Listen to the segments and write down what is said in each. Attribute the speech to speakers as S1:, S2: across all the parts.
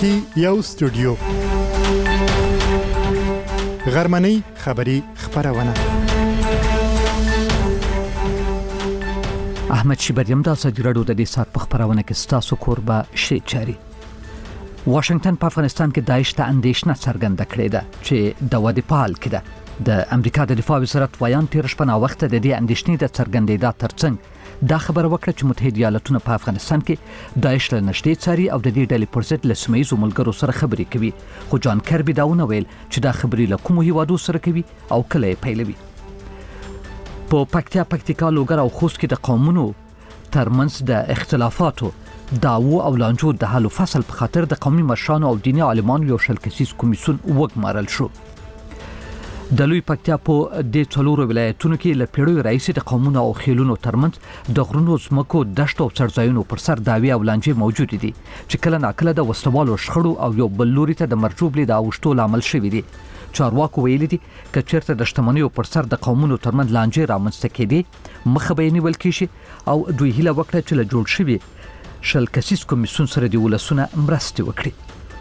S1: کې یو استودیو غرمنۍ خبری خبرونه
S2: احمد شیبریم د ازادي راډیو د دې سات په خبرونه کې ستاسو کوربه شي چاري واشنگټن په افغانستان کې داعش ته اندېښنه څرګنده کړې ده چې د ودې په حال کې ده د امریکا د دفاع وزارت ویان تیر شپه نا وخت د دې اندېښنې د څرګندېدا ترڅنګ دا خبره وکړه چې متحده ایالاتونه په افغانستان کې داعش له نشټې څاري او د دې ډلې پر ضد له سیمه ییزو ملګرو سره خبرې کوي خو جان کربي دا ونه ویل چې دا خبرې له کومو هیوادو سره کوي او کله یې پیلوي په پکتیکا لوګر او خوست کې د قومونو ترمنځ د اختلافاتو داو او لانجو د حل فصل په خاطر د قومي مشرانو او دیني عالمانو یو شل کسیز کمیسیون وګمارل شو د لوی پکتیا په د څلورو ولایتونو کې له پیړیو راهیسې د قومونو او خیلونو ترمنځ د غرونو زمکو دشتو او څړځایونو پر سر داوی او لانجې موجود دي چې کله ناکله د وسلوالو شخړو او یو بل لوري ته د مرجوبلې د اوشتو لامل شوی دي چارواکو ویلي دي چې چیرته د شتمنیو پر سر د قومونو ترمنځ لانجې رامنځته کېدي مخه به نیول کېږي او دوی هیله وکړه چې له جوړ شوي شل کسیز کمیسیون سره د ولسونه مرسته وکړي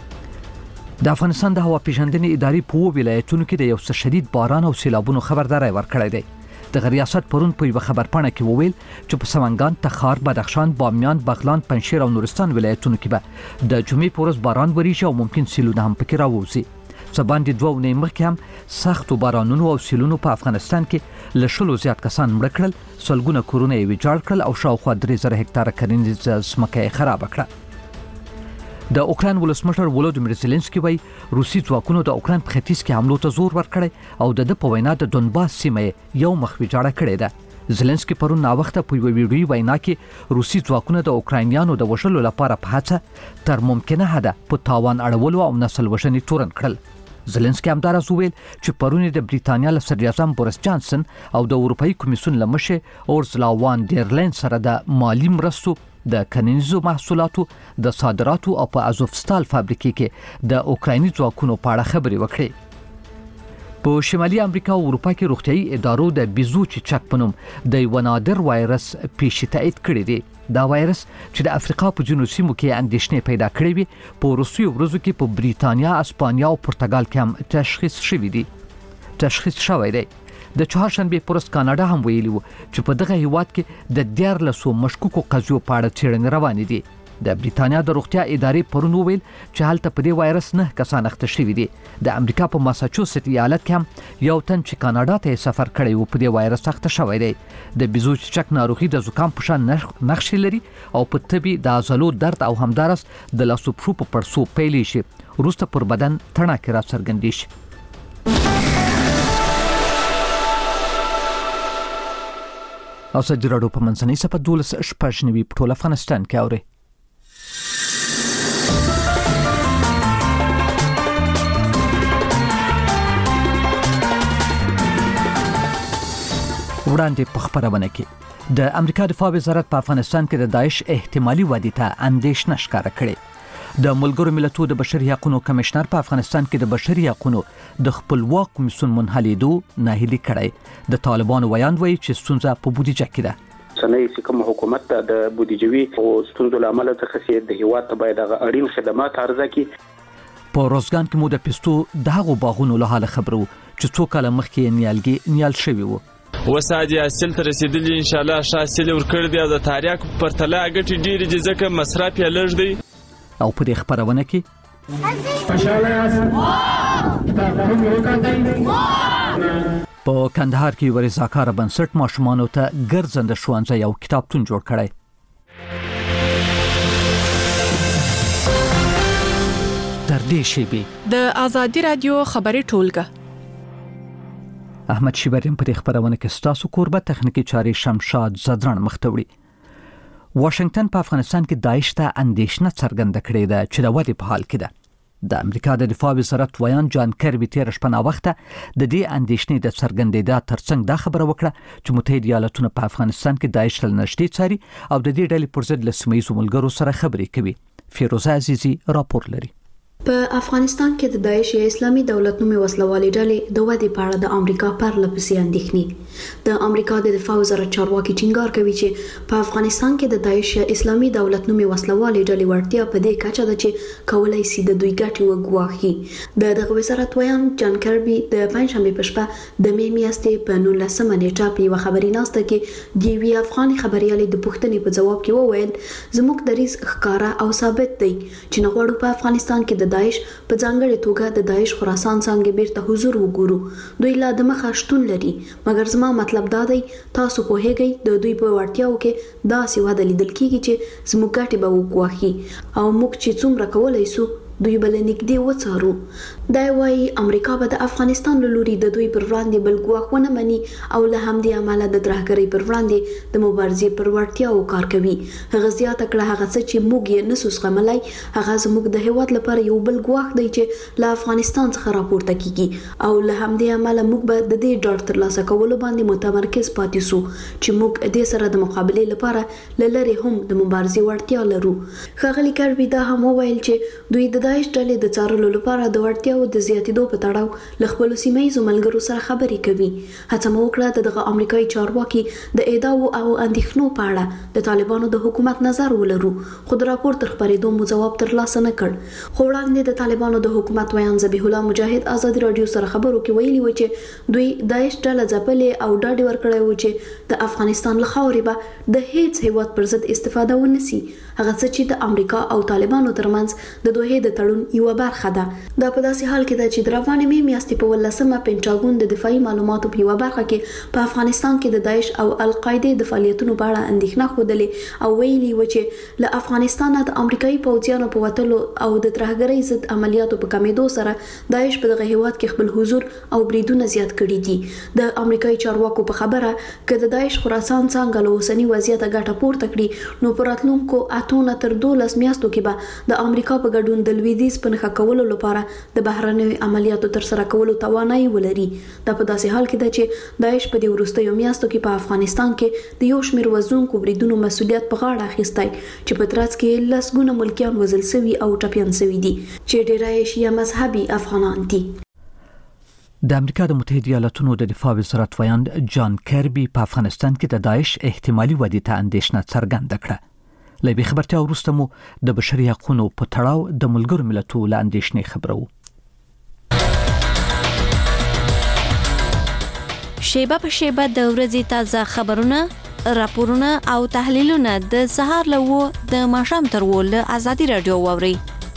S2: د افغانستان د هوا پیژندنې ادارې په ولایتونو کې د یو څه شدید باران او سیلابونو خبرداري ورکړې ده د ریاست پرون په یو خبرپاڼه کې وویل چې په سمنګان، تخار، بدخشان، بامیان، بغلان، پنجشیر او نورستان ولایتونو کې به د جمعې په ورځ باران وریږي او ممکن سیلونه هم پکې راوځي سباند دوه ونې مخکې هم سخت بارانونو او سیلونو په افغانستان کې لشلو زیات کسان مړ کړل سلګونه کورونه یې ویجاړ کړل او شاوخوا 3000 هکتاره کرنیزه ځمکه خراب کړه د اوکران ولسمشر ولودیمیر زيلنسکي وایي روسي ځواکونو د اوکران په ختیځ کې حملو ته زور ورکړی او د په وینا د دونباس سیمه یو مخ ویجاړه کړې ده زيلنسکي پرون نا وخت په ویډیوي وینا کې روسي ځواکونو د اوکرانیانو د وشلو لپاره په هڅه تر ممکنه حده په تاوان اړولو او نسل وژنې تورن کړل زيلنسکي همدارس ویل چې پرون د بریټانیا له صدر اعظم بوریس جانسن او د اروپאי کمیسیون لمشه اورسلا وان ډیر لاین سره د مالی مرستو د کنيزو محصولاتو د صادراتو او په ازوفستال فابریکې کې د اوکرایني ځواکونو په اړه خبرې وکړې په شمالي امریکا او اروپا کې روغتيایي ادارو د بیزو چیچک پنوم د یو نادر وایرس پیښې تایید کړې دي دا وایرس چې د افریقا په جنوبي سیمو کې اندېښنې پیدا کړې وي په روسي ورځو کې په بریټانیا، اسپانیا او پرتګال کې هم تشخیص شوی دی د چهارشنبه پرست کاناډا هم ویلي وو چې په دغه هیواد کې د 14 مشکوکو قضیو په اړه څېړنې روانې دي د بریټانیا د روغتیا ادارې پرون ویل چې هلته په دې وایرس 9 کسان اخته شوي دي د امریکا په ماساچوست ایالت کې هم یو تن چې کاناډا ته سفر کړی و په دې وایرس اخته شوی دی د بیزو چیچک ناروغي د زکام په شان نښې لري او په طبي د عضلو درد او همدارس د لاسو پښو په پړسو پیلې شي وروسته پر بدن تڼاکې را څرګندې شي او ازادي راډیو په منځنۍ صفحه 12 په ټول افغانستان کې اوري وړاندې په خبرونه کې د امریکا دفاع وزارت په افغانستان کې د داعش احتمالي ودې ته اندېښنه ښکاره کړې د ملګرو ملتونو د بشري حقوقو کمشنر په افغانستان کې د بشري حقوقو د خپلواک کمیسیون منحلیدو ناهیلي کړی د طالبانو ویان وایي چې ستونزه په بودیجه کې ده
S3: سنې کوم حکومت د بودیجوي او ستونزو لامل څخه د هیواد ته باید اړین خدمات عرضه کړي
S2: په روزګان کې مو د پستو دغه باغونو له حال خبرو چې څو کال مخکې نیال شوی وو
S4: وسادي اصل تر رسیدلی ان شاء الله شاسل ورکړ دی د تاریخ پر تلا غټي ډیر ځکه مصرف یې لږ دی
S2: او په دې خبرونه کې په کندهار کې ورې زاکار بنسټ ماشومانو ته ګرځنده ښوونځی او کتابتون جوړ کړی تر دې شیبې
S5: د ازادي رادیو خبري ټولګه
S2: احمد شیبریم په دې خبرونه کې ستاسو کوربه تخنیکی چاري شمشاد زدران مختوړي واشنگټن په افغانستان کې داعش ته اندېښنه څرګنده کړې ده چې د ودې په حال کې ده د امریکا د دفاع وزارت ویان جان کربي تیر شپه نا وخت د دې اندېښنې د څرګندېدا ترڅنګ دا خبره وکړه چې متحده ایالاتونه په افغانستان کې داعش له نشټې څاري او د دې ډلې پر ضد له سیمه ییزو ملګرو سره خبرې کوي فیروزه عزیزي راپور لري
S6: په افغانستان کې د داعش یا اسلامي دولت نومي وسلوالې ډلې د ودې په اړه د امریکا پرله پسې اندېښنې د امریکا د دفاع وزارت چارواکي ټینګار کوي چې په افغانستان کې د داعش یا اسلامي دولت نومي وسلوالې ډلې وړتیا په دې کچه ده چې کولای شي د دوی ګټې وګواښي دغه وزارت ویان جان کربي د پنځمې په شپه د می میاشتې په 19 نیټه په یو خبري ناسته کې د وی افغاني خبريالې د پوښتنې په جواب کې وویل زموږ دریځ ښکارا او ثابت دی چې نه غواړو په افغانستان کې د داعش په ځانګړي توګه د داعش خراسان څنګه بیرته حضور وګورو دوی لا د مخه شتون لري مګر زما مطلب دا دی تاسو په هیګي د دوی په وړتیاو کې دا سیوا د لیدل کیږي چې زموږ ګټه به وګواخي او موږ چې څومره کولای شو دوی بل نږدې وڅارو دا وايي امریکا به د افغانستان له لوري د دوی پر وړاندې بل ګواښونه مني او له همدې عمله د ترهګرۍ پر وړاندې د مبارزې پر وړتیاو کار کوي هغه زیاته کړه هغه څه چې موږ یې نسو زغملای هغه زموږ د هیواد لپاره یو بل ګواښ دی چې له افغانستان څخه راپورته کیږي او له همدې عمله موږ به د دې ډاډ ترلاسه کولو باندې متمرکز پاتې شو چې موږ دې سره د مقابلې لپاره لری هم د مبارزې وړتیا لرو ښاغلي کربي دا هم وویل چې دوی د داعش ډلې د څارلو لپاره د وړتیاو د زیاتېدو په تړاو له خپلو سیمه‌ییزو ملګرو سره خبرې کوي هڅه مو وکړه دغه امریکایي چارواکي د ادعاو او اندېښنو په اړه د طالبانو د حکومت نظر ولرو خو د راپور تر خبرېدو مو جواب ترلاسه نه کړ خو وړاندې د طالبانو د حکومت ویان ذبیح الله مجاهد آزادي رادیو سره خبرو کې ویلي و چې دوی داعش ډله ځپلې او ډاډ ورکړی و چې د افغانستان له خاورې به د هیڅ هیواد پر ضد استفاده ونسی هغه څه چې د امریکا او طالبانو ترمنځ د دوه د تړون یو برخه ده دا په داسې حال کې ده چې د روانې می میاشتې په 18مه پینټاګون د دفاعي معلوماتو په یو برخه کې په افغانستان کې د داعش او القاعده د فعالیتونو په اړه اندېښنه خوده او ویلي و چې له افغانستان د امریکایي پوځیانو په وټلو او د ترهګرۍ ضد عملیاتو په کمیدو سره داعش په دغه هیواد کې خپل حضور او بریدونه زیات کړي دي د امریکایي چارواکو په خبره چې د داعش خراسان څنګه له اوسنی وضعیت ګټه پورته کړي نو پر راتلونکو اتونه تر 12 میاشتو کې به د امریکا په ګډون د لویدیځ په نښه کولو لپاره د بهرنیو عملیاتو تر سره کولو توانایي ولري دا په داسې حال کې ده چې داعش په دې وروستیو میاشتو کې په افغانستان کې د یو شمېر وژونکو بریدونو مسؤلیت په غاړه اخیستی چې په ترڅ کې لسګونه ملکیان وژل شوي او ټپیان شوي دي چې ډیری شیعه مذهبي افغانان دي
S2: د امریکا د متحده ایالاتونو د دفاع وزارت ویان جان کربي په افغانستان کې د داعش احتمالي ودې ته اندېښنه څرګنده کړه لبي خبرتیا وروسته مو د بشري حقوقو په تړاو د ملګرو ملتونو له اندېښنې خبرو
S7: شیبه په شیبه د ورځې تازه خبرونه راپورونه او تحلیلونه د سهار له د ماښام تر ول آزادي رادیو ووري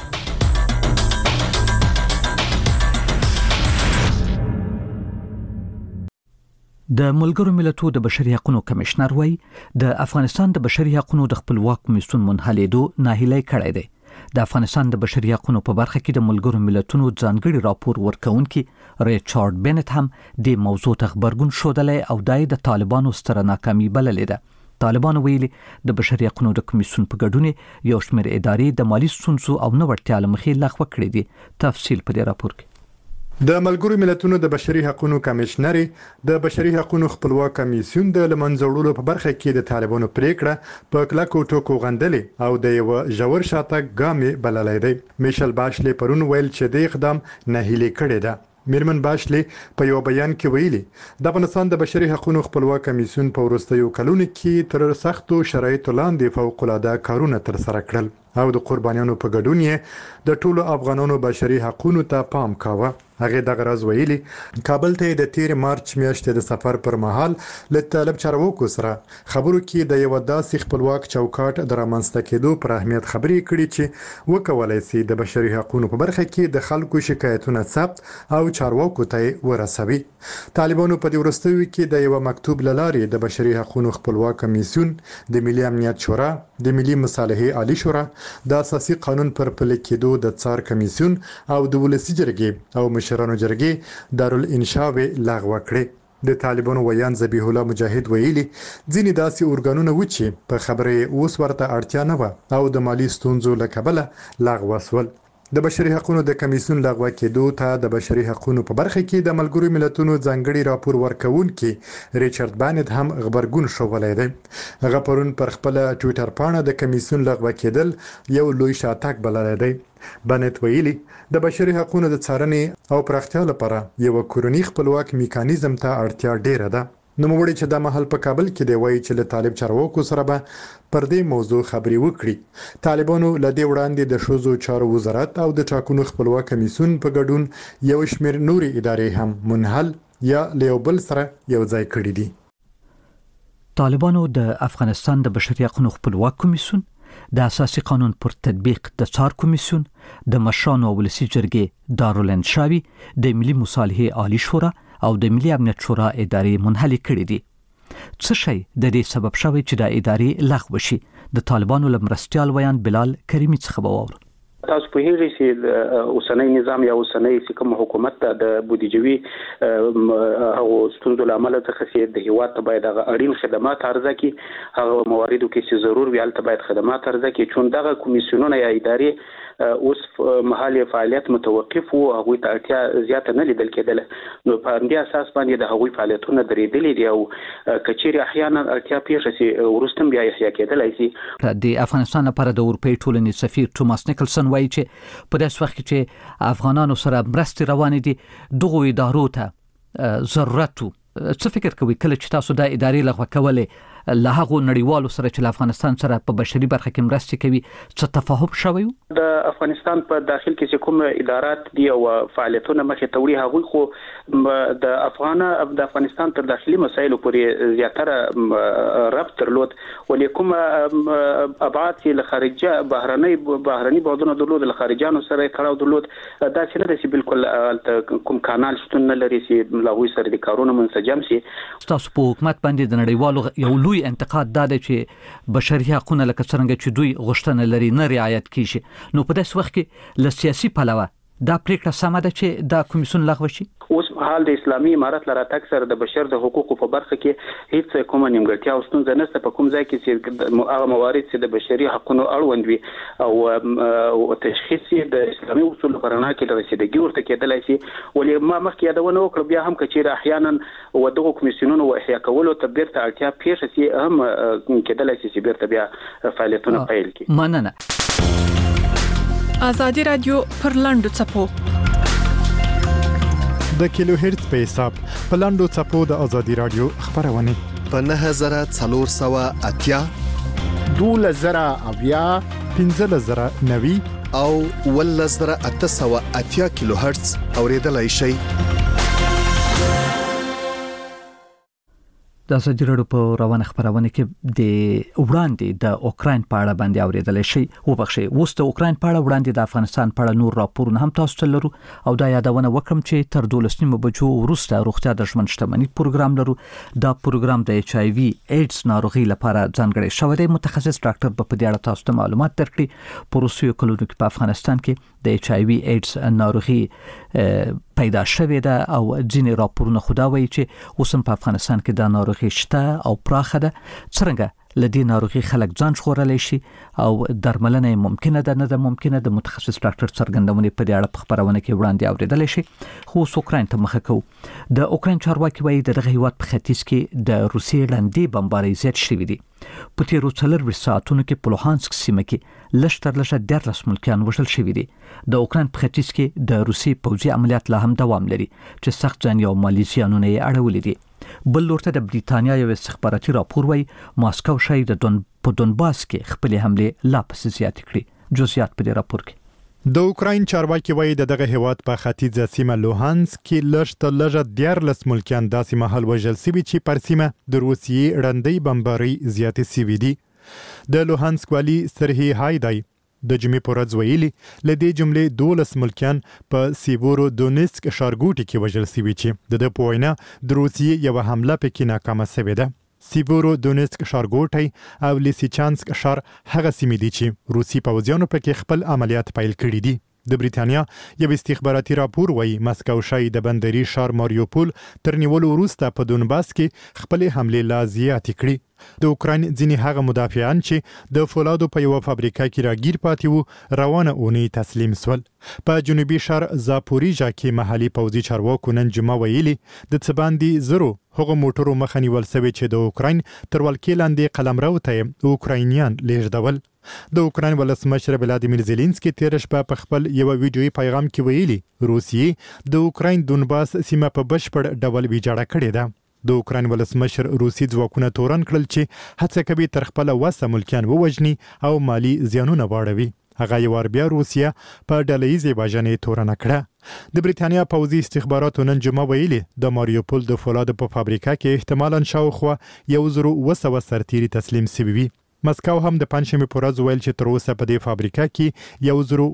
S2: د ملګرو ملتونو د بشري حقوقو کمشنر وای د افغانستان د بشري حقوقو د خپلواک کمیسیون منحلېدو ناهیلي کړی دی د افغانستان د بشري حقوقو په برخه کې د ملګرو ملتونو ځانګړي راپور ورکونکي ریچارډ بنت هم د موضوع ته خبرګون شودلې او د طالبانو ستره ناکامي بللې ده طالبانو ویلي د بشري حقوقو د کمیسیون په ګډون یو شمېر ادارې د مالی ستونزو او نو ورتیا لمخې لغوه کړې دي تفصیل په دې راپور کې
S1: د ملګرو ملتونو د بشري حقوقو کمشنر د بشري حقوقو خپلواک کمیسیون د لمنځوړلو په برخه کې د طالبانو پریکړه په کلکو ټکو غندلې او د یو ژور شاتګ ګامې بللې ده میشل باشلي پرون ویل چې د اقدام ناهیلي کړي ده میرمن باشلي په یو بیان کې ویلي د افغانستان د بشري حقوقو خپلواک کمیسیون په وروستیو کلونو کې تر سختو شرایطو لاندې فوق العاده کارونه تر سره کړل او د قربانیانو په ګډون یې د ټولو افغانانو بشري حقوقو ته پام کاوه هغه د غرض ویلي کابل ته د 13 مارچ میاشتې د سفر پر مهال له طالب چارواکو سره خبرو کې د یو داسې خپلواک چوکاټ د رامنځته کېدو پر اهمیت خبرې کړې چې وکولای شي د بشري حقوقو په برخه کې د خلکو شکایتونه ثبت او چارواکو ته ورسوي طالبانو په دې وروستیو کې د یو مکتوب لارې د بشري حقوقو خپلواک کمیسیون د ملي امنیت شورا د ملي مصالحې عالی شورا د اساسي قانون پر پلي کېدو د څار کمیسیون او د ولسی جرګې او مشرانو جرګې دارالانشاء لغوه کړې د طالبانو ویان ذبیح الله مجاهد ویلي ځینې داسې اورګانونه و چې په خبره اوس ورته اړتیا نه و او د مالی ستونزو له کبله لغوه شول د بشري حقوقو د کمیسیون لغوه کېدو ته د بشري حقوقو په برخه کې د ملګرو ملتونو ځانګړي راپور ورکونکي ریچارډ بانت هم خبرګون شوولای دی. هغه پرون پر خپل ټوئیټر پاڼه د کمیسیون لغوه کېدل یو لوی شاتګ بللی دی. بانت ویلي د بشري حقوقو د څارنې او پراختیا لپاره یو کورنی خپلواک میکانیزم ته اړتیا ډیره ده. نوموړي چې د محل په کابل کې دی وایي چې له طالب چارواکو سره به پر دې موضوع خبرې وکړي. طالبانو له دې وړاندې د ښځو چارو وزارت او د ټاکنو خپلواک کمیسیون په ګډون یو شمېر نورې ادارې هم منحل یا له یو بل سره یو ځای کړي دي.
S2: طالبانو د افغانستان د بشري حقوقو خپلواک کمیسیون، د اساسي قانون پر تطبیق د څار کمیسیون، د مشرانو او ولسي جرګې دارالانشاوي، د ملي مصالحې عالی شورا او د ملي امنیت شورا ادارې منحل کړي دي. څه شی د دې سبب شوی چې د ادارې لغوه شي؟ د طالبانو لمرستیال ویان بلال کریمی څخه ووره.
S3: تاسو په هیڅ چې اوسنۍ نظام یا اوسنۍ کوم حکومت د بودیجوي او ستونزو لامل څخه چې د هیواد ته باید اړین خدمات عرضه کی، هغه مواردو کې چې ضرور وي البته باید خدمات عرضه کی. چون دغه کمیسیونونه یا ادارې اوس محلي فعالیت متوقف او هغه ته اړتیا زیاته نه لیدل کېدله. نو په دې اساس باندې د هغوی فعالیتونه درېدلې دي او کچېرې احیانا اړتیا پیښه شي ورستم بیا احیا کېدلای شي.
S2: د افغانستان لپاره د اروپای ټولنې سفیر توماس نیکلسن وایي چې په داسې وخت کې چې افغانانو سره مرستې روانې دي دغه ادارو ته ضرورت. څه فکر کوي کله چې تاسو د ادارې لغوه کولې له هغو نړیوالو سره چې افغانستان سره په بشري برخه کې مرستې کوي څه تفاهم شوی؟
S3: د افغانستان په داخل کې چې کوم ادارات دي او فعالیتونه مخې ته وړي هغوی خو د افغانستان تر داخلي مسایلو پورې زیاتره ربط درلود، ولې کوم ابعاد چې له خارجه بهرني بعدونه درلود له خارجانو سره تړاو درلود، دا چې نه دي چې بالکل کوم کانال شتون نه لري چې له هغوی سره د کارونو منسجم شي.
S2: تاسو په حکومت باندې د نړیوالو یو لوی انتقاد دا دی چې بشري حقوقونه لکه څنګه چې دوی غوښتنه لري نه رعایت کیږي. نو په داسې وخت کې له سیاسي پلوه دا پریکړه سمه ده چې دا کمیسیون لغوه شي؟
S3: اوس حال د اسلامي امارت لپاره تک سره د بشر د حقوقو په برخه کې هیڅ کومه نیمګړتیا او ستونزه نشته. په کوم ځای کې چې هغه موارد چې د بشري حقوقو اړوند وي او تشخیص د اسلامي اصولو په رڼا کې د رسیدګي ورته کېدلای شي. ولې ما مخکې یادونه وکړه بیا هم کچېرې احیانا دغه کمیسیونونو احیا کولو ته بیرته اړتیا پیښه شي هم کېدلای شي چې بیرته بیا فعالیتونه پیل کړي.
S2: مننه.
S5: آزادي رادیو پر لاندو چپو
S1: د کیلو هرتز په حساب په لاندو چپو د آزادي رادیو خبرونه
S8: په 9480
S1: 2000 1590
S8: او 1880 کیلو هرتز اوریدلای شئ.
S2: د آزادي رادیو په روانه خبرونه کې د وړاندې د اوکراین په اړه باندې اوریدل شي. وبخښئ، اوس د اوکراین په اړه وړاندې د افغانستان په اړه نور راپورونه هم تاسو ته لرو او دا یادونه وکړم چې تر 12 بجو وروسته روغتیا د ژوند شتمنۍ پروګرام لرو. دا پروګرام د ایچ آی وی ایډز ناروغي لپاره ځانګړی شوی دی. متخصص ډاکټر په دې اړه تاسو ته معلومات درکړي. په روسیو کلونو کې په افغانستان کې د ایچ آی وی ایډز ناروغي پیدا شوې ده او ځینې راپورونه خدا وایي چې اوس په افغانستان کې د ناروغي شته او پراخه ده. څنګه لدی ناروغي خلک ځان ژغورلی شي او درملنه ممکنه ده نه ده ممکنه د متخصص ډاکټر څرګندونې په دې اړه په خبرونه کې وړاندې اوریدل شي. خو اوکراین ته مخه کوو. د اوکراین چارواکي وایي دغه هیواد په ختیځ کې د روسیې لاندې بمبارۍ زیات شوي دي. په تیرو 4 ساعتونو کې په لوهانسک سیمه کې لږ تر لږه 14 ملکیان وژل شوي دي. د اوکراین په ختیځ کې د روسي پوځي عملیات لا هم دوام لري چې سخت ځان یو مالي زیانونه یې اړولي دي. بل لورته د بریتانیا یو استخباراتي راپور وایي ماسکو شاید په دونباس کې خپل حمله لا پسې زیات کړي. جزئیات په دې راپور کې.
S1: د اوکراین چارواکي وایي دغه هیواد په ختیځه سیمه لوهانسک کې لږ تر لږه 14 ملکیان داسې مهال وژل شوي چې پر سیمه د روسیې ړندۍ بمبارۍ زیاتې شوي دي. د لوهانسک والي سرهی هایدای د جمعې په ورځ ویلي له دې جملې 12 ملکیان په سیورو دونیسک ښارګوټي کې وژل شوي چې د په وینا د روسیې یوه حمله پکې ناکامه شوې ده. سیورو دونیسک ښارګوټی او لیسیچانسک ښار هغه سیمې دي چې روسي پوځیانو پکې خپل عملیات پیل کړي دي. د بریتانیا یو استخباراتي راپور وایي مسکو شاید د بندري ښار ماریوپول تر نیولو وروسته په دونباس کې خپل حمله لا زیاتې کړي. د اوکراین ځینې هغه مدافعان چې د فولادو په یو فابریکه کې راګیر پاتې وو روانه اونۍ تسلیم سول. په جنوبي شهر زاپوریژا کې محلي پوځي چارواکو نن جمعه ویلي د څه باندې زرو هغو موټرو مخه نیول سوې چې د اوکراین تر ولکې لاندې قلمرو ته اوکراینیان لیږدول. د اوکراین ولسمشر ولادیمیر زيلنسکي تیر شپه په خپل یو ویډیويي پیغام کې ویلي روسیې د اوکراین دونباس سیمه په بشپړ ډول ویجاړه کړې ده. د اوکراین ولسمشر روسي ځواکونه تورن کړل چې هڅه کوي تر خپل وسه ملکیان ووجني او مالی زیانونه واړوي. هغه یو بیا روسیا په ډلهیزې وژنې تورنه کړه. د بریتانیا پوځي استخباراتو نن جمعه ویلي د ماریوپول د فولادو په فابریکه کې احتمالاً شاوخوا 1,200 سرتیري تسلیم شوي وي. مسکو هم د پنځمې په ورځ ویل چې تر اوسه په دې فابریکه کې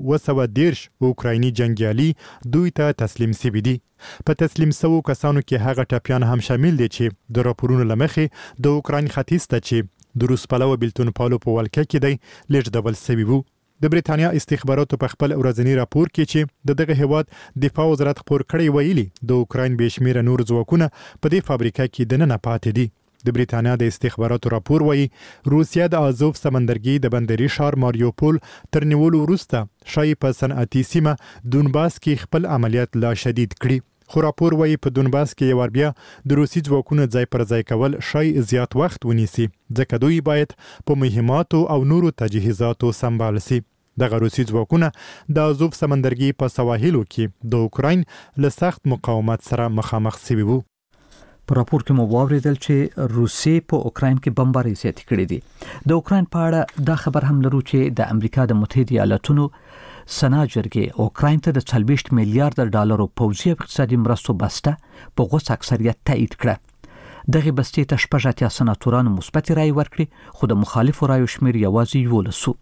S1: 1,210 اوکرایني جنگیالي دوی ته تسلیم شوي دي. په تسلیم شوو کسانو کې هغه ټپیان هم شامل دي چې د راپورونو له مخې د اوکراین ختیځ ته چې د روس پلوه بیلتون پالو په ولکه کې دی لیږدول شوي وو. د بریتانیا استخباراتو په خپل ورځنی راپور کې چې د دغه هیواد دفاع وزارت خبر کړی ویلي د اوکراین بشمیره نور ځواکونه په دې فابریکه کې دننه پاتې دي. د بریتانیا د استخباراتو راپور وایي روسیا د آزوف سمندرګي د بندري ښار ماریوپول تر نیولو وروسته شایي په صنعتي سیمه دونباس کې خپل عملیات لا شدید کړي. خو راپور وایي په دونباس کې یو بیا د روسي ځواکونو ځای پر ځای کول شای زیات وخت ونیسي ځکه دوی باید په مهماتو او نورو تجهیزاتو سمبال سي. دغه روسي ځواکونه د آزوف سمندرګي په سواحلو کې د اوکراین له سخت مقاومت سره مخامخ شوي وو.
S2: په راپور کې مو واوریدل چې روسیې په اوکراین کې بمبارۍ زیاتې کړې دي. د اوکراین په اړه دا خبر هم لرو چې د امریکا د متحده ایالاتونو سنا جرګې اوکراین ته د 40 میلیارډ ډالرو پوځي او اقتصادي مرستو بسته په غوڅ اکثریت تایید کړه. دغه بستې ته 80 سناتورانو مثبت رائے ورکړي خو د مخالفو رایو شمیر یوازې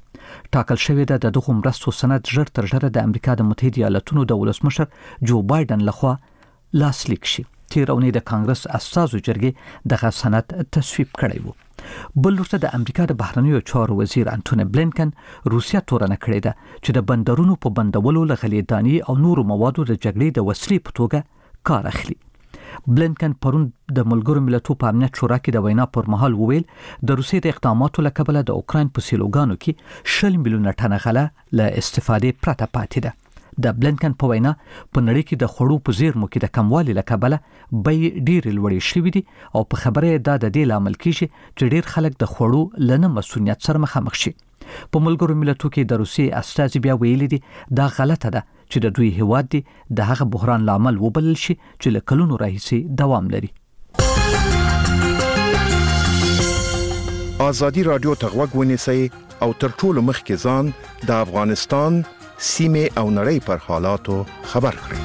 S2: 11 ټاکل شوی ده. د دغه مرستو سند ژر تر ژره د امریکا د متحده ایالاتونو د ولسمشر جو بایدن لخوا لاسلیک شي. تیر اونۍ د کانګرس اساسو جرګې دغه سند تصویب کړی وو. بل ورته د امریکا د بهرنیو چارو وزیر انټونی بلینکن روسیا تورنه کړې ده چې د بندرونو په بندولو لغلې دانی او نورو موادو د جګړې د وسلې په توګه کار اخلي. بلینکن پرون د ملګرو ملتونو په امنیت شورا کې د وینا پر مهال وویل د روسیې د اقداماتو له کبله د اوکراین په سیلوګانو کې 100 میلیونه ټنه غله له استفادې پرته پاتې ده. د بلینکن په وینا په نړۍ کې د خوړو په زیرمو کې د کموالي له کبله بیې ډېرې لوړې شوې دي او په خبره دا د دې لامل کیږي چې ډېر خلک د خوړو لنه مسؤلیت سره مخامخ شي. په ملګرو ملتونو کې د روسیې استازي بیا ویلي دي دا غلطه ده چې د دوی هیواد دی د هغه بحران لامل وبلل شي چې له کلونو راهیسې دوام لري.
S8: ازادي رادیو ته غوږ ونیسئ او تر ټولو مخکې ځان د افغانستان سیمه او نړۍ پر حالاتو خبر کړئ.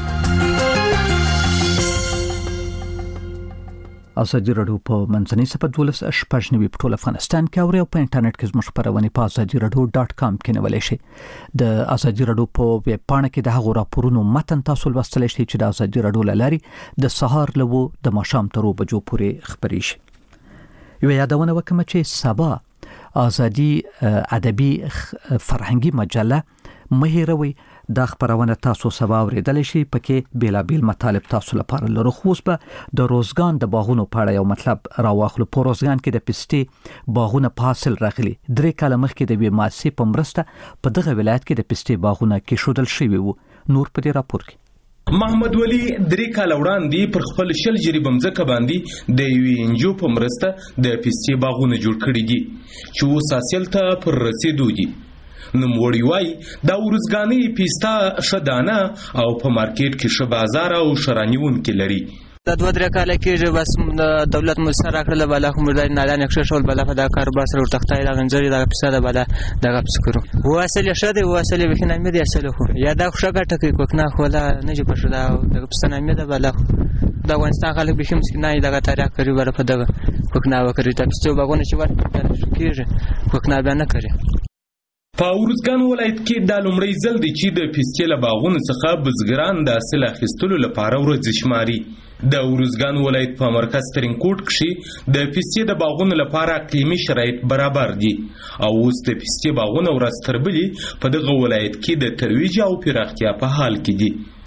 S2: ازادي رادیو په منځنۍ صفحه 12 په ټول افغانستان کې او په انټرنیټ کې زموږ خبرونه په azadieradio.com کې نیولای شئ. د ازادي رادیو په ویب پاڼه کې د هغو راپورونو متن تاسو لوستلی شئ چې د ازادي رادیو لاري د سهار له د ماښام تر 2 بجو پورې خبري شي. یو یادونه وکم چې سبا ازادي ادبي فرهنګي مجله مهیروي دا خبرونه تاسو سبا اوریدل شي پکې بیلابیل مطالب تاسو لپاره لرو. خو به د روزګان د باغونو په اړه یو مطلب راواخلو. په روزګان کې د پستې باغونه په حاصل راغلي. 3 کال مخکې د بیماسي په مرسته په دغه ولایت کې د پستې باغونه کې شودل شوی وو. نور په دې راپور کې
S9: محمد ولی 3 کال وړاندې پر خپل شل جری بمځکه باندې د یو انجو په مرسته د پستې باغونه جوړ کړي دي چې اوس حاصل ته پر رسیدو دي. نوموړي وایي دا ورزګاني پیستا شدانه او په مارکیټ کې ش بازار او شرانیون کې لري.
S10: د 2-3 کال کې بس دولت مسر راکړل بل خو مردای نه نه ښه شول بل په دا کاروبار سره ورتختای دا غنځري دا پیسه ده بل دا غپسکرو واصله شده واصله بخینه مې دي اصله خو یا دا خوشا ګټه کوي کوکنه خو لا نه جو پښه دا پیسه نه مې ده بل دا افغانستان خلک به هم نه دا تاریخ کوي بل په دا کوکنه وکړي تاسو باغونه چې ورته کېږي کوکنه به نه کوي.
S9: په ورزګان ولایت کې د لومړی ځل دی چې د پستې له باغونو څخه بزګران د حاصل اخیستلو لپاره ورځ شماري. د ورزګان ولایت په مرکز ترینکوټ کې د پستې د باغونو لپاره اقلیمي شرایط برابر دي او اوس د پستې باغونه ورځ تر بلې په دغه ولایت کې د ترویج او پراختیا په حال کې دي.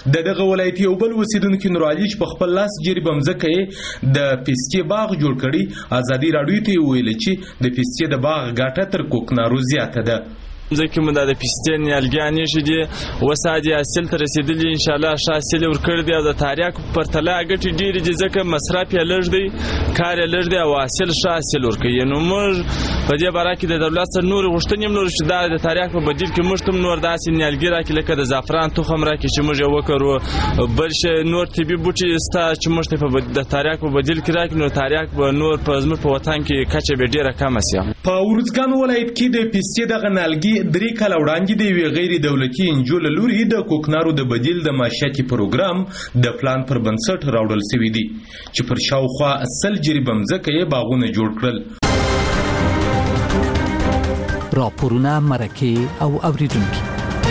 S9: دغه ولایت یو بل اوسیدونکي نور علي په خپل لاس جریب مځکه یې د پستې باغ جوړ کړي ازادي راډیو ته ویل چې د پستې د باغ ګټه تر کوکنارو زیاته ده.
S4: ځکه موږ د پستې نیالګیانې شې دي وسادي حاصل ته رسیدلی ان شاء الله ښه حاصل ورکړ دی او د تاریاک پرتله ګټې ډېرې دي ځکه مصرف یې لږ دی کار یې لږ دی او حاصل ښه حاصل ورکوي. نو موږ په دې باره کې د دولت سره نورې غوښتنې هم لرو چې دا د تاریاک په بدیل کې موږ ته هم نور داسې نیالګي راکړي لکه د زعفران تخم راکړي چې موږ یې وکرو بل شی نور طبي بوټي ستا چې موږ ته د تاریاک په بدیل کې راکړي نو تاریاک به نور په زموږ په وطن کې کچه به ډېره کمه سي.
S9: په ارزګان ولایت کې د پستې دغه نیالګي 3 کاله وړاندې د یوې غیر دولتي انجو له لوري د کوکنارو د بدیل د معاشیاتي پروګرام د پلان پر بنسټ راوړل شوي دي چې پر شاوخوا 100 جریب مځکه یې باغونه جوړ کړل.
S2: راپورونه مرکه او اوریدونکي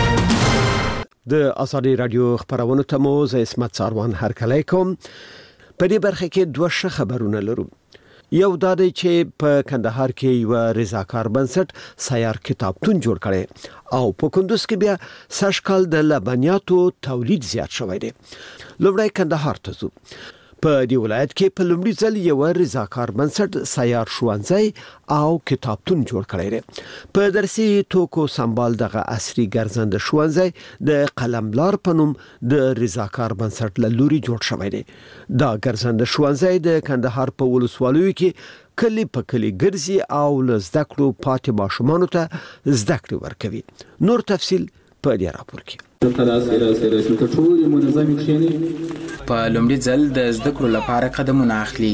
S11: د ازادي رادیو خبرونه ته مو زه اسمت ساروان هرکلی کوم. په دې برخه کې دوه ښه خبرونه لرو. یو دا دی چې په کندهار کې یو رضاکار بنسټ سیار کتابتون جوړ کړي او په کندوز کې بیا سږکال د لبنیاتو تولید زیات شوی دی. لومړی کندهار ته ځو. په دې ولایت کې په لومړي ځل یو رضاکار بنسټ سیار ښوونځی او کتابتون جوړ کړی دی. په درسي توکو سمبال دغه عصري ګرځنده ښوونځی د قلملار په نوم د رضاکار بنسټ له لوري جوړ شوی دی. دا ګرځنده ښوونځی د کندهار په ولسوالیو کې کلی په کلی ګرځي او له زده کړو پاتې ماشومانو ته زده کړې ورکوي. نور تفصیل په دې راپور کې.
S12: په لومړي ځل د زده کړو لپاره قدمونه اخلي.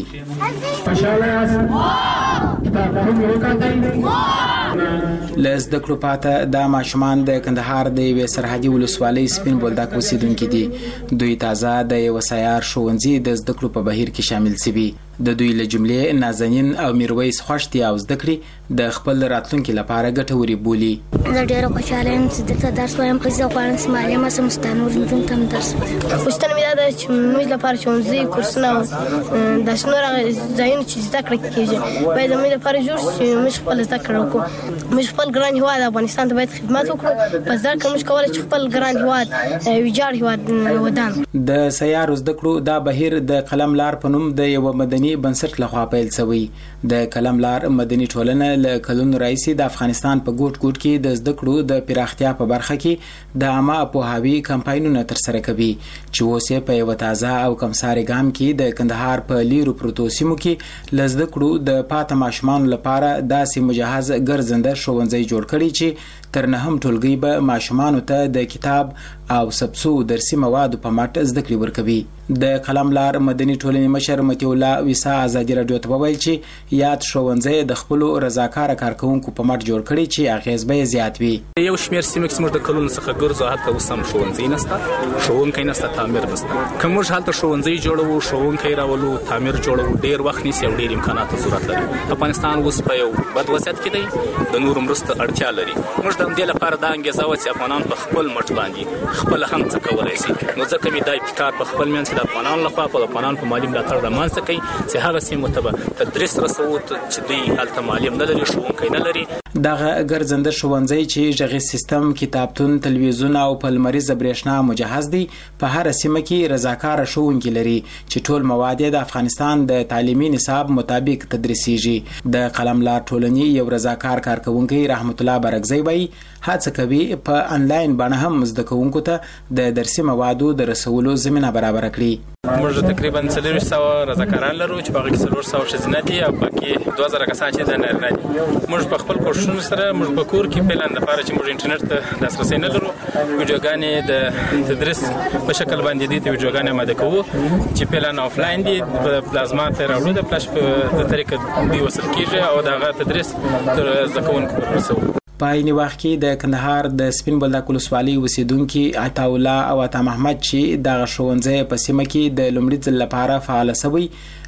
S12: له زده کړو پاته د ماشومان د کندهار د یوې سرحدي ولسوالۍ سپین بولدک اوسیدونکي دي. دوی تازه د یو سیار ښوونځي د زده کړو په بهیر کې شامل شوي. د دوی له جملې نازنین او میرویس خوښ دي او زده کړې د خپل راتلونکي لپاره ګټورې بولي.
S13: زه ډېره خوشحاله یم چې دلته درس وایم. زه غواړم چې معلمه شم چې د نورو نجونو ته هم درس ووایم. غوښتنه مې دا ده چې موږ لپاره ښوونځي کورسونه او داسې نور ځایونه چې زده کړه کېږي باید زموږ لپاره جوړ شي چې موږ خپله زده کړه وکړو. موږ خپل ګران هېواد افغانستان ته باید خدمت وکړو. په زده کړه موږ کولی چې خپل ګران هېواد ویجاړ هېواد ودان.
S12: د سیارو زده کړو دا بهیر د قلم لار په نوم د یو مدني بنسټ لخوا پیل شوی. د قلم لار مدني ټولنه له کلونو راهیسې د افغانستان په ګوټ ګوټ کې د زده کړو د پراختیا په برخه کې د عامه پوهاوي کمپاینونه ترسره کوي چې اوس یې په یو تازه او کمساري ګام کې د کندهار په لیرو پروتو سیمو کې له زده کړو د پاته ماشومانو لپاره داسې مجهز ګرځنده ښوونځی جوړ کړي چې تر 9 ټولګي به ماشومانو ته د کتاب او سبسو درسي موادو په مټ زده کړې ورکوي. د قلم لار مدني ټولنې مشر متي الله ویسا ازادي راډیو ته وویل چې یاد ښوونځی د خپل رضاکار کارکونکو په مټ جوړ کړي چې اغیز به زیات وي.
S14: یو شمېر سیمې کې موږ د کلونو څخه ګرځو هلته اوس هم ښوونځی نشته، ښوونکی نشته، تعمیر نشته. که موږ هلته ښوونځی جوړوو، ښوونکی راولو، تعمیر جوړوو، ډېر وخت نیسي او ډېر امکاناتو ضرورت لري. افغانستان اوس په یو بد وضعیت کې دی، د نورو مرستو اړتیا لري. موږ د همدې لپاره دا انګېزه وه چې افغانان په خپل مټ باندې خپله هم څه کولی شي. نو ځکه مې دا ابتکار په خپل منځ کې د افغانانو لخوا په افغانانو په مالي ملاتړ رامنځته کوي چې هغه سیمو ته به تدریس رسوو چې دوی هلته معلم نه لري، ښوونکی نه لري.
S12: دغه ګرځنده ښوونځی چې غږیز سیستم، کتابتون، تلویزیون او په لمریزه برېښنا مجهز دی، په هر سیمه کې رضاکار ښوونکي لري چې ټول مواد د افغانستان د تعلیمي نصاب مطابق تدریسیږي. د قلم لار ټولنې یو رضاکار کارکونکي رحمت الله برګزی وایي هڅه کوي په انلاین بڼه هم زده کوونکو ته د درسي موادو د رسولو زمینه برابر کړي.
S14: موږ تقریبا 400 رضاکاران لرو چې په هغه کې 400 ښځینه دي او باقي 2000 کسان چې د نارینه دي. موږ په خپل کوښښونو سره موږ په کور کې پلان لپاره چې موږ انټرنیټ ته لاسرسی نه لرو، ویډیوګانې د تدریس په شکل باندې دي ته ویډیوګانې آماده کوو چې پلان آفلاین دي په پلازما ته راوړو، د فلاش په طریقه دوی وصل کېږي او د هغه تدریس تر زده کوونکو ورسوو.
S12: په عین وخت کې د کندهار د سپین بولدک ولسوالۍ اوسیدونکي عطا الله او عطا محمد چې دغه ښوونځی په سیمه کې د لومړي ځل لپاره فعال شوی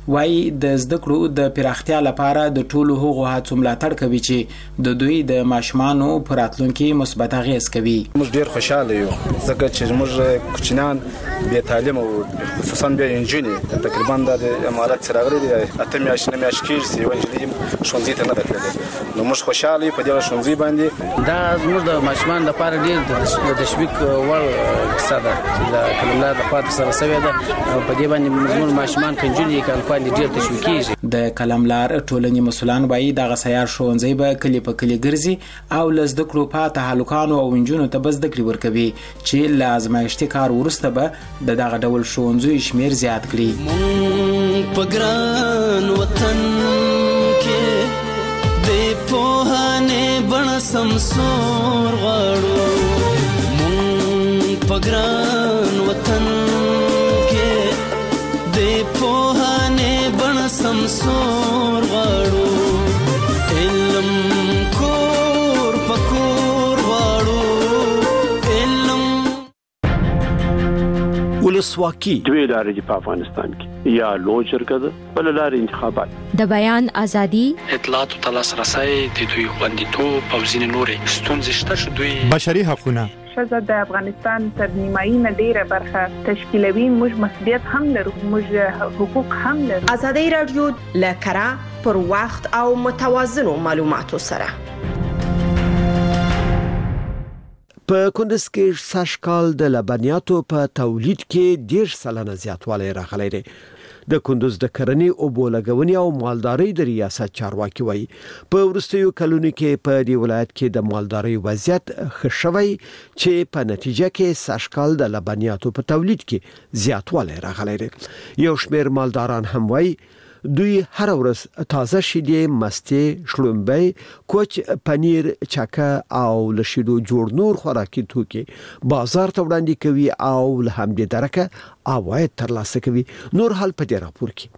S12: وایي د زده کړو د پراختیا لپاره د ټولو هغو هڅو ملاتړ کوي چې د دوی د ماشومانو په راتلونکي مثبت اغېز کوي.
S15: موږ ډېر خوشاله یو ځکه چې موږ کوچنیان بې تعلیمه او خصوصا بیا نجونې تقریبا د امارات څخه راغلي دي 8 میاشتې 9 میاشتې کېږي چې یوه نجلۍ ښوونځي ته نه ده تللې، نو موږ خوشاله یو په دغه ښوونځي باندې.
S16: دا زموږ د ماشومانو لپاره ډېر د تشویق وړ کیسه ده چې د کلملار لخوا ترسره شوې ده او په دې باندې زموږ ماشومان که نجونې یې که هلکان دي ډېر تشویق کېږي.
S12: د کلملار ټولنې مسؤلان وایي دغه سیار ښوونځی به کلي په کلي ګرځي او له زده کړو پاته هلکانو او نجونو ته به زده کړې ورکوي چې له ازمایښتي کار وروسته به د دغه ډول ښوونځیو شمېر زیات کړي.
S17: په ګران وطن کې د پوهانې بڼه سمسور غواړو، مونږ په ګران وطن کې د پوهانې بڼه سمسور غواړو، علم کور په کور غواړو، علم.
S18: ولسواکي دوی لارې دي په افغانستان کې، یا لوی جرګه ده بل لارې انتخابات،
S19: د بیان ازادي،
S20: اطلاعات او لاسرسي د دوی خوندیتوب او ځینې نورې ستونزې شته چې دوی
S1: بشري حقونه
S21: ښځه د افغانستان تر نیمایي نه ډیره برخه تشکیلوي. موږ مسؤلیت هم لرو، موږ حقوق هم لرو.
S22: ازادي رادیو له کره پر وخت او متوازنو معلوماتو سره
S11: په کندز کې سږکال د لبنیاتو په تولید کې 10% زیاتوالی راغلی دی. د کندز د کرنې او بولګونې او مالدارۍ د ریاست چارواکي وایي په وروستیو کلونو کې په دې ولایت کې د مالدارۍ وضعیت ښه شوی چې په نتیجه کې سږکال د لبنیاتو په تولید کې زیاتوالی راغلی دی. یو شمېر مالداران هم وایي دوی هر ورځ تازه شیدې، مستې، شړومبۍ، کوچ، پنیر، چکه او له شیدو جوړ نور خوراکي توکي بازار ته وړاندې کوي او له همدې درکه عواید ترلاسه کوي. نور حال په دې راپور کې.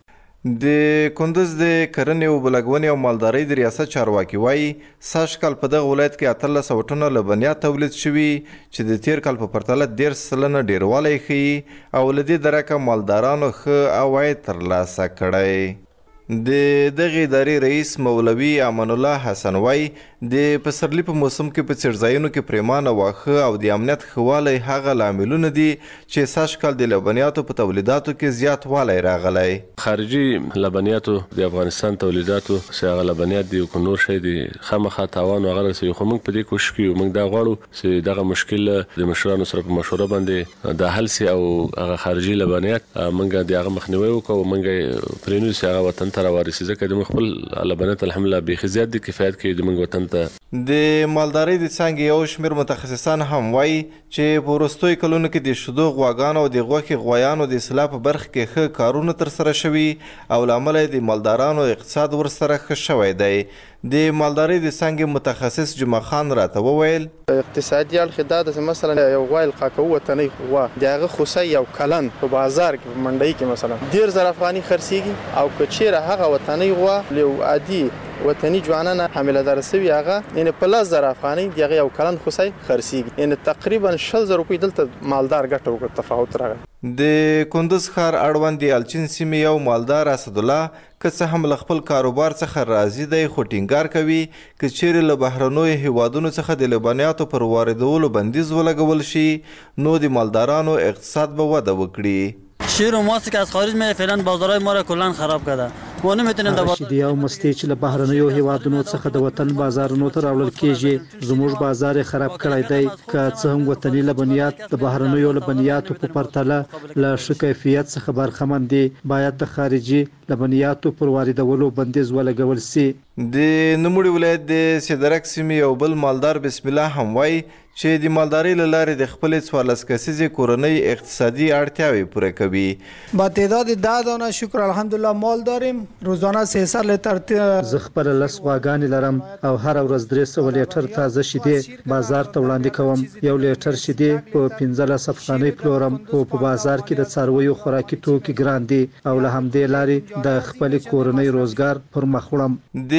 S23: د کندز د کرنې او بلګونې او مالدارۍ د ریاست چارواکي وایي سږکال په دغه ولایت کې 13 ټنه لبنیات تولید شوي چې د تیر کال په پرتله 10% ډیروالی ښیي او له دې درکه مالدارانو ښه عواید ترلاسه کړی. د دغه ادارې رئیس مولوي امان الله حسن وایي د پسرلي په موسم کې په څړځایونو کې پریمانه واښه او د امنیت ښه والی هغه لاملونه دي چې سږکال د لبنیاتو په تولیداتو کې زیاتوالی راغلی.
S24: خارجي لبنیاتو د افغانستان تولیداتو چې هغه لبنیات دي او نور شی دي خامخا تاوان هغه رسوي، خو موږ په دې کوشش کوو، موږ دا غواړو چې دغه مشکل د مشرانو سره په مشوره باندې د حل سي او هغه خارجي لبنیات موږ د هغه مخنیوي وکړو، موږ پرېنو چې هغه وطن ته راوارسي ځکه د خپل لبنیات الحمدلله بیخي زیات دي کفایت کوي د موږ وطن ته.
S23: د مالدارۍ د څانګې یو شمېر متخصصان هم وایي چې په وروستیو کلونو کې د شیدو غواګانو او د غوښې غویانو د اصلاح په برخه کې ښه کارونه ترسره شوي او له امله د مالدارانو اقتصاد ورسره ښه شوی دی. د مالدارۍ د څانګې متخصص جمعه خان راته وویل
S25: اقتصادي اړخ دا د مثلا یو غوی القاکو وطني غوا د هغه خوسی یو کلن په بازار کې په منډۍ کې مثلا 10,000 افغاني خرڅیږي او که چیرې هغه وطني غوا یو عادي وطني ځوانانه حامله سوي هغه یعنی په 10,000 افغاني دغه یو کلن خوسی خرڅیږي، یعنی تقریبا 60,000 روپۍ دلته مالدار ګټه وکړ. تفاوت راغی.
S23: د کندز ښار اړوند د الچین سیمې یو مالدار اسدالله که څه هم له خپل کاروبار څخه راضي دی خو ټینګار کوي که چیرې له بهرنیو هیوادونو څخه د لبنیاتو پر واردولو بندیز ولګول شي نو د مالدارانو اقتصاد به وده وکړي.
S26: شیر و ماست که از خارج میره فعلا بازارهای ما را کلا خراب کرده. ما نمیتونیم د
S27: شیدې او مستې چې له بهرنیو هیوادونو څخه د وطن بازارونو ته راوړل کیږي زموږ بازار خراب کړی دی. که څه هم وطني لبنیات د بهرنیو لبنیاتو په پرتله له ښه کیفیت څخه برخمن دي، باید د خارجي لبنیاتو پر واردولو بندیز ولګول سي.
S23: د نوموړي ولایت د سیدرک سیمې یو بل مالدار بسم الله هم وایي چې د مالدارۍ له لارې د خپلې 14 کسیزې کورنۍ اقتصادي اړتیاوې پوره کوي.
S28: با تعداد 10 دانه شکر الحمدلله مال داریم، روزانه 300 لیتر.
S27: زه خپل 10 غواګانې لرم او هر ورځ 300 لیټر تازه شیدې بازار ته وړاندې کوم. یو لیټر شیدې په 15 افغانۍ پلورم او په بازار کې د څارویو خوراکي توکي ګران دي او له همدې لارې د خپل کورنۍ روزګار پر مخ وړم.
S23: د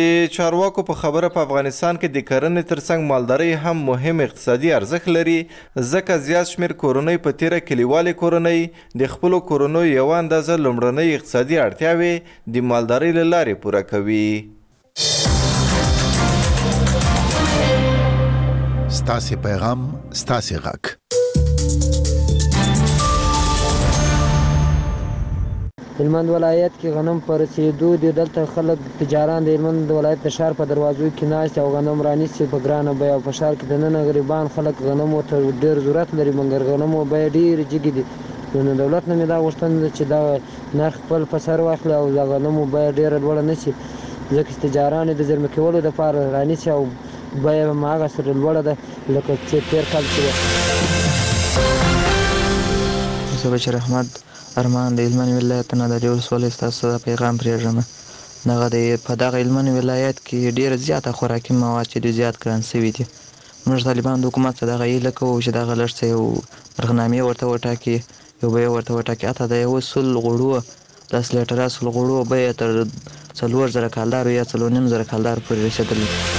S23: د چارواکو په خبره په افغانستان کې د کرنې ترڅنګ مالداري هم مهم اقتصادي ارزښت لري، ځکه زیات شمېر کورنۍ په تیره کلیوالې کورنۍ د خپلو کورنیو یوه اندازه لومړنۍ اقتصادي اړتیاوې د مالدارۍ له لارې پوره کوي.
S3: ستاسې پیغام ستاسې غږ.
S4: هلمند ولایت کې غنم پر رسېدو دي. دلته خلک تجاران د هلمند ولایت د ښار په دروازو کې ناست او غنم رانیسي په ګرانه بیه، او په ښار کې دننه غریبان خلک غنمو ته ډېر ضرورت لري، مګر غنمو بیه ډېرې جګې دي. نو دولت نه مې دا غوښتنه ده چې دا نرخ خپل په سر واخلي او د غنمو بیه ډېره لوړه نه شي، ځکه چې تجاران د زېرمه کولو دپاره رانیسي او بیه هم هغسې لوړه ده لکه چې تېر کال چې وه.
S5: زه بشیر احمد ارمان د هلمند ولایت نه د ولسوالۍ ستاسو د پیغام پرېږدم. دغه په دغه هلمند ولایت کې ډېره زیاته خوراکي مواد چې ډېر زیات ګران سوي دي. موږ طالبان د حکومت څخه دغه هیله کوو چې دغه لږ څه یو مرغنامې ورته وټاکي، یو بیه ورته وټاکي. حتی د 100 غوړو 10 لیټره 100 غوړو بیه تر 4000 کالدارو یا 4500 کالدارو پورې رسېدلې.